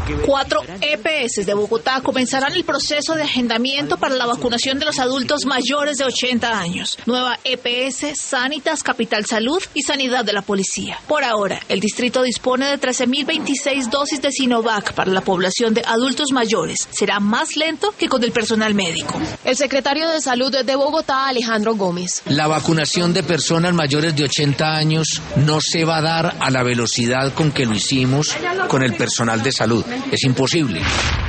4 EPS de Bogotá comenzarán el proceso de agendamiento para la vacunación de los adultos mayores de 80 años. Nueva EPS, Sanitas, Capital Salud y Sanidad de la Policía. Por ahora, el distrito dispone de 13.026 dosis de Sinovac para la población de adultos mayores. Será más lento que con el personal médico. El secretario de Salud de Bogotá, Alejandro Gómez. La vacunación de personas mayores de 80 años no se va a dar a la velocidad con que lo hicimos con el personal de salud. Es imposible.